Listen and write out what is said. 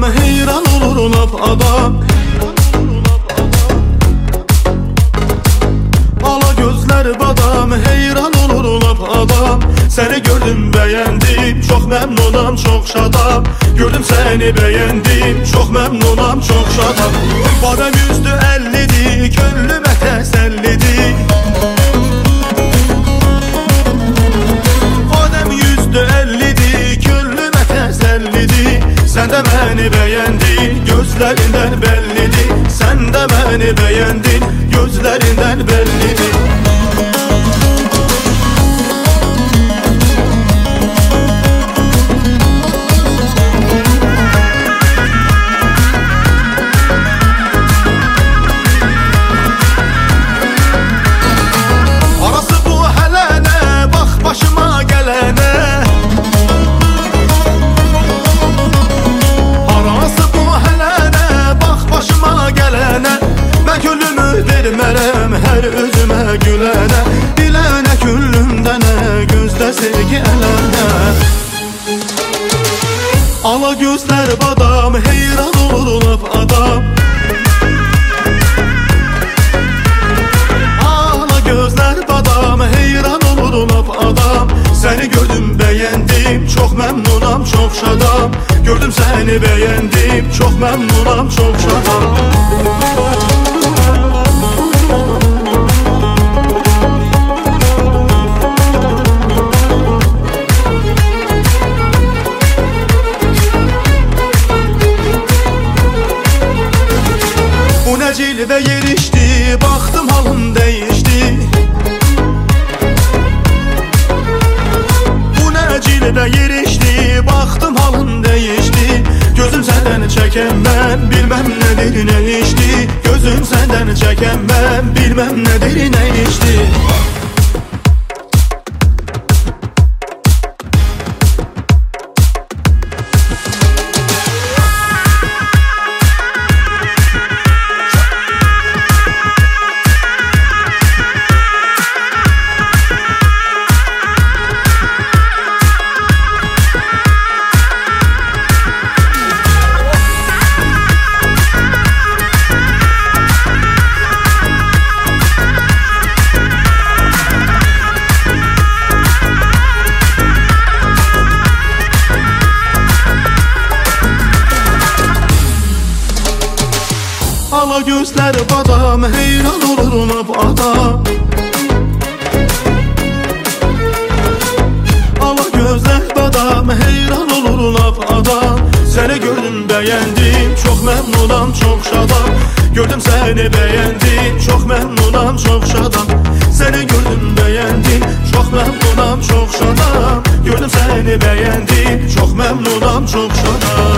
heyran olur lap adam. Ala gözler badam, heyran olur lap adam. Seni gördüm beğendim, çok memnunam, çok şadam. Gördüm seni beğendim, çok memnunam, çok şadam. Badem yüzlü ellidir, gönlüme tesellidir. Badem yüzlü ellidir, gönlüme tesellidir. Sen de beni beğendin, gözlerinden bellidir. Sen de beni beğendin, gözlerinden bellidir. Arası bu helene, bak başıma gelene. Ben gülümü vermərəm hər özümə gülənə. Dilənə güllümdənə, gözdə sevgi ələnə. Ala gözlər badam, heyran olur lap adam. Ala gözlər badam, heyran olur lap adam. Seni gördüm beğendim, çok memnunam, çok şadam. Gördüm seni beğendim, çok memnunam, çok şadam. Bu ne cilve yerişti, baktım halım değişti. Bu ne cilve yerişti, baktım halım değişti. Gözüm senden çeken ben, bilmem nedir ne işti. Gözüm senden çeken ben, bilmem nedir ne işti. Ala gözler badam, heyran olur lap adam. Ala gözler badam, heyran olur lap adam. Seni gördüm beğendim, çok memnunam, çok şadam. Gördüm seni beğendim, çok memnunam, çok şadam. Seni gördüm beğendim, çok memnunam, çok şadam. Gördüm seni beğendim, çok memnunam, çok şadam.